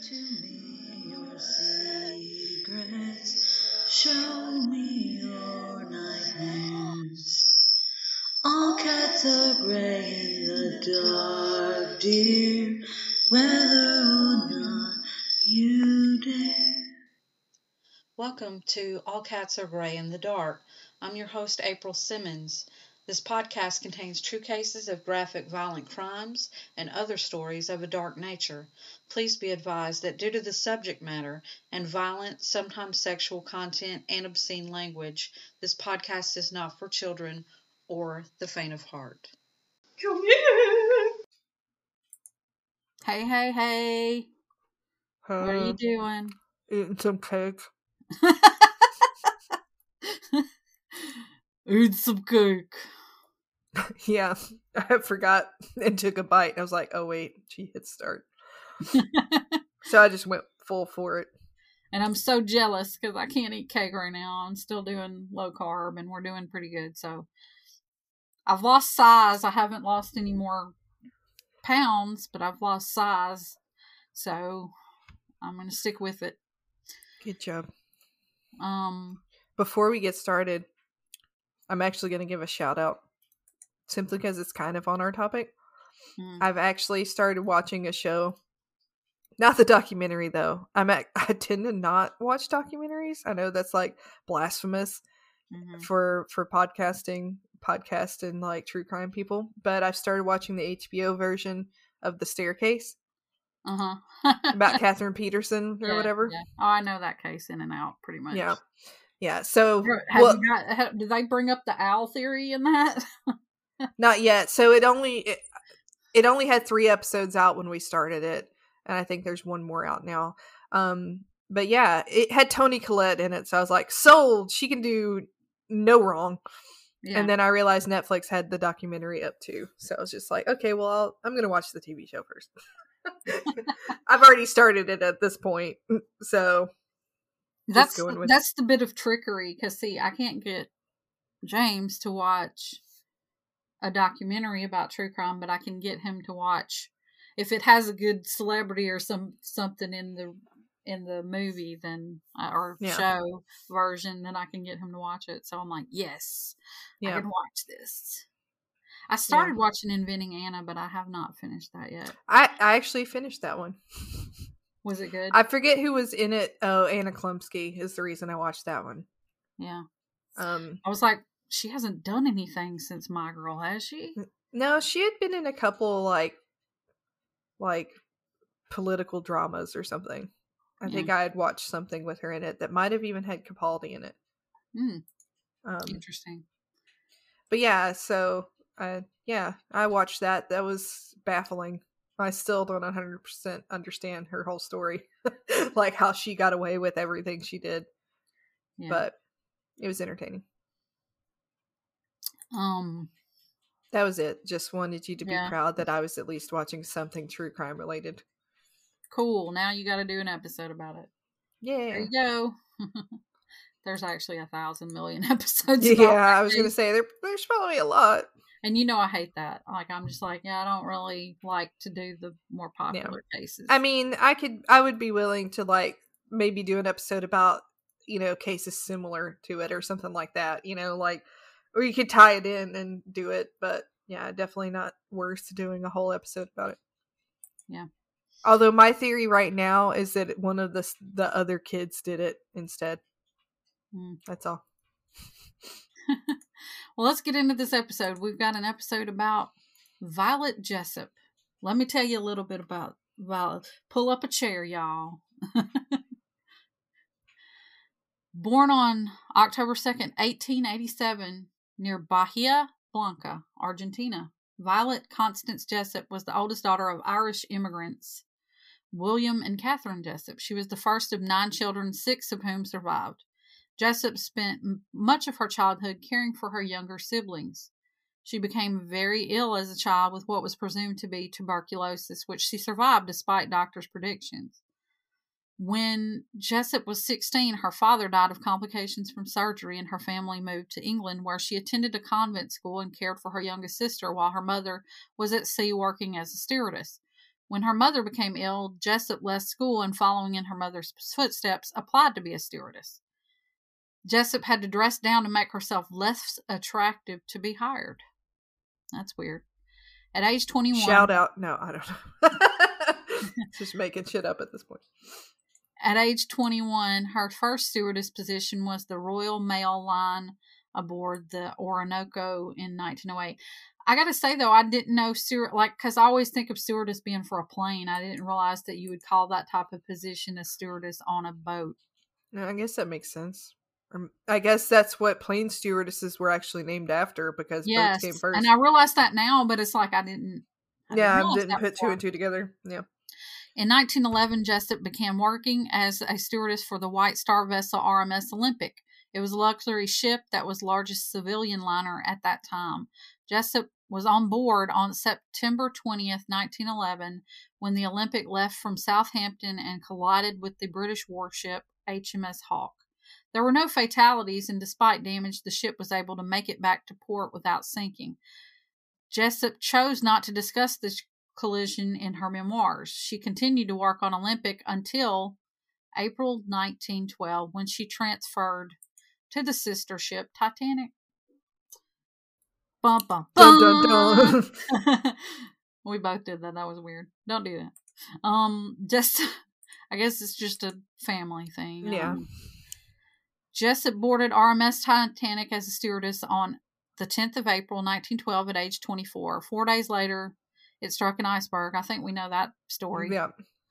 to me your secrets. Show me your nightmares. All cats are gray in the dark, dear, whether or not you dare. Welcome to All Cats Are Gray in the Dark. I'm your host, April Simmons. This podcast contains true cases of graphic violent crimes and other stories of a dark nature. Please be advised that due to the subject matter and violent, sometimes sexual content and obscene language, this podcast is not for children or the faint of heart. Come here. Hey. What are you doing? Eating some cake. Eat some cake. Yeah, I forgot and took a bite. I was like, oh wait, she hit start. So I just went full for it. And I'm so jealous because I can't eat cake right now. I'm still doing low carb and we're doing pretty good. So I've lost size. I haven't lost any more pounds, but I've lost size. So I'm going to stick with it. Good job. Before we get started, I'm actually going to give a shout out simply because it's kind of on our topic. I've actually started watching a show. Not the documentary though. I tend to not watch documentaries. I know that's like blasphemous for podcast and like true crime people, but I've started watching the HBO version of The Staircase. About Catherine Peterson or whatever. Yeah. Oh, I know that case in and out pretty much. Yeah. So did they bring up the owl theory in that? Not yet. So it only had 3 episodes out when we started it, and I think there's one more out now. But yeah, it had Toni Collette in it, so I was like, sold. She can do no wrong. Yeah. And then I realized Netflix had the documentary up too, so I was just like, okay, well, I'm gonna watch the TV show first. I've already started it at this point, so that's the bit of trickery. Because see, I can't get James to watch a documentary about true crime, but I can get him to watch if it has a good celebrity or something in the movie, then or show version, then I can get him to watch it. So I'm like, yes, I can watch this. I started watching Inventing Anna, but I have not finished that yet. I actually finished that one. Was it good? I forget who was in it. Oh, Anna Klumsky is the reason I watched that one. Yeah. I was like, she hasn't done anything since My Girl, has she? No, she had been in a couple like political dramas or something. I think I had watched something with her in it that might have even had Capaldi in it. Interesting. But yeah, so I watched that. That was baffling. I still don't 100% understand her whole story, like how she got away with everything she did. Yeah. But it was entertaining. That was it. Just wanted you to be proud that I was at least watching something true crime related. Cool. Now you got to do an episode about it. Yeah. There you go. There's actually 1,000 million episodes. Yeah, I was going to say there's probably a lot. And you know I hate that. Like I'm just like, I don't really like to do the more popular cases. I mean, I would be willing to like maybe do an episode about, cases similar to it or something like that, like, or you could tie it in and do it, but yeah, definitely not worth doing a whole episode about it. Yeah. Although my theory right now is that one of the other kids did it instead. That's all. Well, let's get into this episode. We've got an episode about Violet Jessup. Let me tell you a little bit about Violet. Pull up a chair, y'all. Born on October 2nd, 1887, near Bahia Blanca, Argentina, Violet Constance Jessup was the oldest daughter of Irish immigrants, William and Catherine Jessup. She was the first of 9 children, 6 of whom survived. Jessup spent much of her childhood caring for her younger siblings. She became very ill as a child with what was presumed to be tuberculosis, which she survived despite doctors' predictions. When Jessup was 16, her father died of complications from surgery, and her family moved to England, where she attended a convent school and cared for her youngest sister while her mother was at sea working as a stewardess. When her mother became ill, Jessup left school and, following in her mother's footsteps, applied to be a stewardess. Jessup had to dress down to make herself less attractive to be hired. That's weird. At age 21... Shout out. No, I don't know. Just making shit up at this point. At age 21, her first stewardess position was the Royal Mail Line aboard the Orinoco in 1908. I gotta say, though, I didn't know because I always think of stewardess being for a plane. I didn't realize that you would call that type of position a stewardess on a boat. No, I guess that makes sense. I guess that's what plane stewardesses were actually named after, because boats came first. And I realize that now, but it's like I didn't put two and two together. Yeah. In 1911, Jessup began working as a stewardess for the White Star vessel RMS Olympic. It was a luxury ship that was the largest civilian liner at that time. Jessup was on board on September 20th, 1911, when the Olympic left from Southampton and collided with the British warship HMS Hawke. There were no fatalities, and despite damage, the ship was able to make it back to port without sinking. Jessup chose not to discuss this collision in her memoirs. She continued to work on Olympic until April 1912, when she transferred to the sister ship Titanic. Bum, bum, bum. Dun, dun, dun. We both did that. That was weird. Don't do that. I guess it's just a family thing. Yeah. Jessup boarded RMS Titanic as a stewardess on the 10th of April, 1912, at age 24. 4 days later, it struck an iceberg. I think we know that story. Yeah.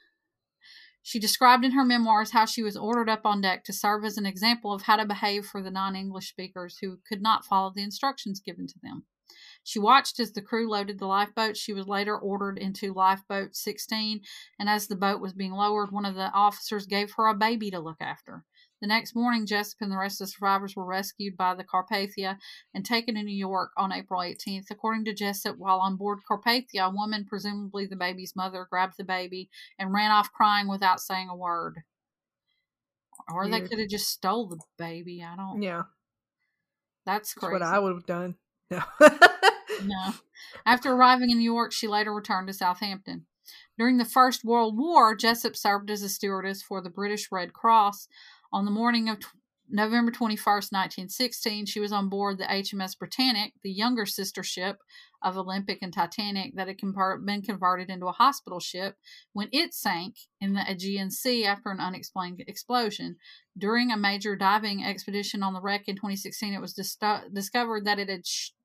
She described in her memoirs how she was ordered up on deck to serve as an example of how to behave for the non-English speakers who could not follow the instructions given to them. She watched as the crew loaded the lifeboat. She was later ordered into Lifeboat 16, and as the boat was being lowered, one of the officers gave her a baby to look after. The next morning, Jessup and the rest of the survivors were rescued by the Carpathia and taken to New York on April 18th. According to Jessup, while on board Carpathia, a woman, presumably the baby's mother, grabbed the baby and ran off crying without saying a word. Or they could have just stole the baby. I don't... Yeah. That's crazy. That's what I would have done. No. No. After arriving in New York, she later returned to Southampton. During the First World War, Jessup served as a stewardess for the British Red Cross. On the morning of November 21st, 1916, she was on board the HMS Britannic, the younger sister ship of Olympic and Titanic that had been converted into a hospital ship, when it sank in the Aegean Sea after an unexplained explosion. During a major diving expedition on the wreck in 2016, it was discovered that it had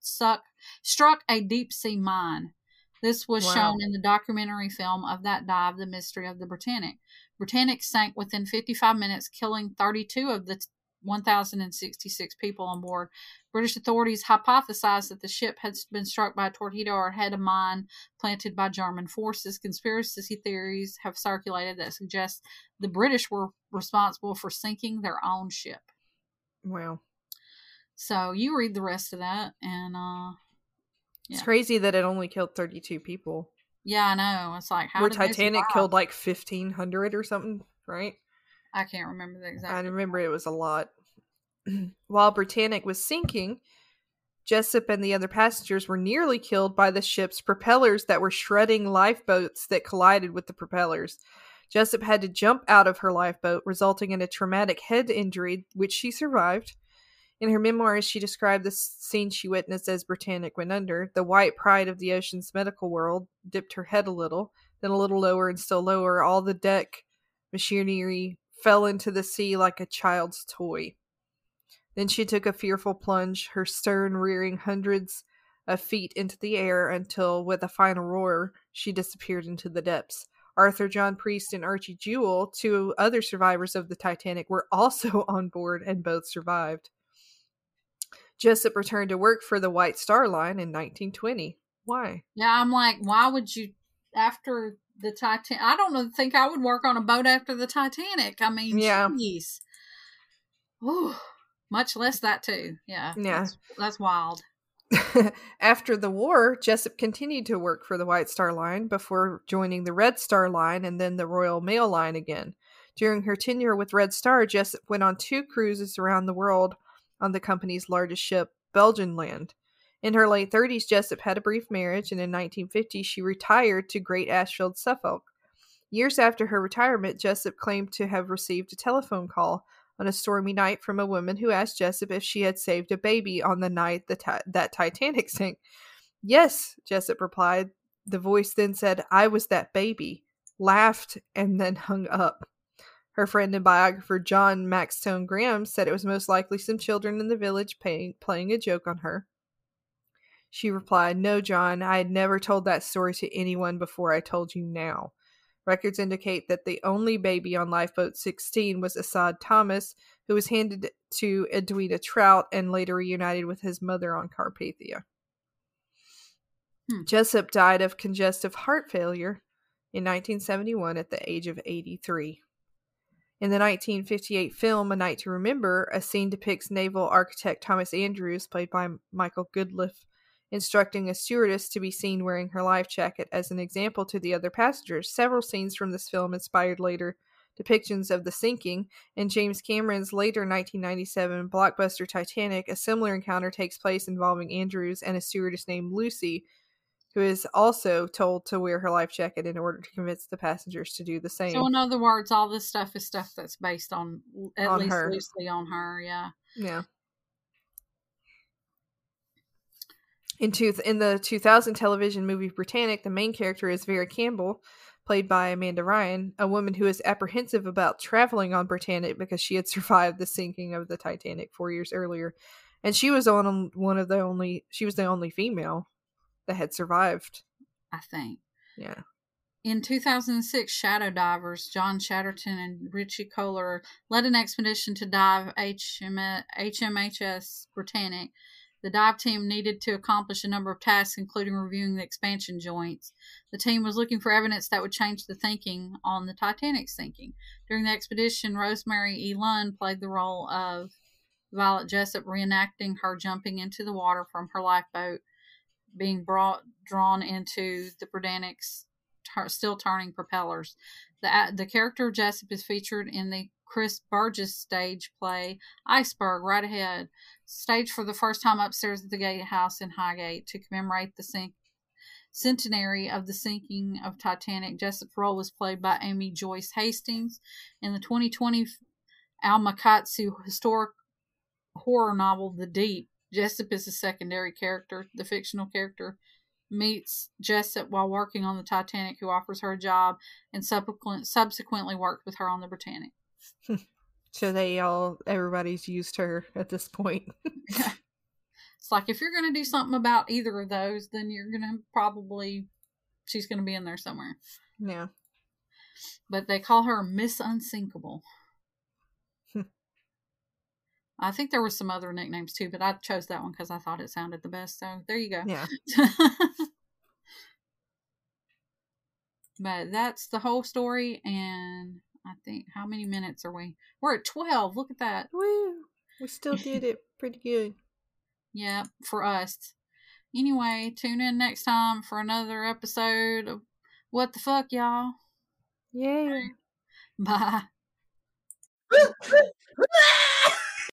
struck a deep-sea mine. This was shown in the documentary film of that dive, The Mystery of the Britannic. Britannic sank within 55 minutes, killing 32 of the 1,066 people on board. British authorities hypothesized that the ship had been struck by a torpedo or had a mine planted by German forces. Conspiracy theories have circulated that suggest the British were responsible for sinking their own ship. Wow. So you read the rest of that, and it's crazy that it only killed 32 people. Yeah, I know. It's like, how where did Titanic killed like 1,500 or something, right? I can't remember the exact. I remember it was a lot. While Britannic was sinking, Jessup and the other passengers were nearly killed by the ship's propellers that were shredding lifeboats that collided with the propellers. Jessup had to jump out of her lifeboat, resulting in a traumatic head injury, which she survived. In her memoirs, she described the scene she witnessed as Britannic went under. The white pride of the ocean's medical world dipped her head a little, then a little lower and still lower. All the deck machinery fell into the sea like a child's toy. Then she took a fearful plunge, her stern rearing hundreds of feet into the air until, with a final roar, she disappeared into the depths. Arthur John Priest and Archie Jewell, two other survivors of the Titanic, were also on board and both survived. Jessup returned to work for the White Star Line in 1920. Why? Yeah, I'm like, why would you, after the Titanic? I don't think I would work on a boat after the Titanic. I mean, jeez. Ooh, much less that too. Yeah. That's wild. After the war, Jessup continued to work for the White Star Line before joining the Red Star Line and then the Royal Mail Line again. During her tenure with Red Star, Jessup went on 2 cruises around the world on the company's largest ship, Belgian Land. In her late 30s, Jessup had a brief marriage, and in 1950 she retired to Great Ashfield, Suffolk. Years after her retirement, Jessup claimed to have received a telephone call on a stormy night from a woman who asked Jessup if she had saved a baby on the night that Titanic sank. Yes, Jessup replied. The voice then said, "I was that baby," laughed, and then hung up. Her friend and biographer John Maxtone Graham said it was most likely some children in the village playing a joke on her. She replied, "No, John, I had never told that story to anyone before I told you now." Records indicate that the only baby on Lifeboat 16 was Assad Thomas, who was handed to Edwina Trout and later reunited with his mother on Carpathia. Jessup died of congestive heart failure in 1971 at the age of 83. In the 1958 film A Night to Remember, a scene depicts naval architect Thomas Andrews, played by Michael Goodliffe, instructing a stewardess to be seen wearing her life jacket as an example to the other passengers. Several scenes from this film inspired later depictions of the sinking. In James Cameron's later 1997 blockbuster Titanic, a similar encounter takes place involving Andrews and a stewardess named Lucy, who is also told to wear her life jacket in order to convince the passengers to do the same. So in other words, all this stuff is stuff that's based on, at least her. loosely on her, yeah. Yeah. In the 2000 television movie Britannic, the main character is Vera Campbell, played by Amanda Ryan, a woman who is apprehensive about traveling on Britannic because she had survived the sinking of the Titanic 4 years earlier. And she was she was the only female that had survived, I think. Yeah. In 2006, shadow divers John Chatterton and Richie Kohler led an expedition to dive HMHS Britannic. The dive team needed to accomplish a number of tasks, including reviewing the expansion joints. The team was looking for evidence that would change the thinking on the Titanic sinking. During the expedition, Rosemary E. Lund played the role of Violet Jessup, reenacting her jumping into the water from her lifeboat, being drawn into the Britannic's still turning propellers. The character of Jessup is featured in the Chris Burgess stage play Iceberg, right ahead, staged for the first time upstairs at the Gatehouse in Highgate to commemorate the centenary of the sinking of Titanic. Jessup's role was played by Amy Joyce Hastings. In the 2020 Al Makatsu historic horror novel The Deep, Jessup is a secondary character. The fictional character meets Jessup while working on the Titanic, who offers her a job and subsequently worked with her on the Britannic. So everybody's used her at this point. Yeah. It's like, if you're going to do something about either of those, then you're going to she's going to be in there somewhere. Yeah. But they call her Miss Unsinkable. I think there were some other nicknames too, but I chose that one because I thought it sounded the best. So there you go. Yeah. But that's the whole story, and I think, how many minutes are we? We're at 12. Look at that. Woo! We still did it pretty good. Yeah, for us. Anyway, tune in next time for another episode of What the Fuck, y'all. Yeah. Bye.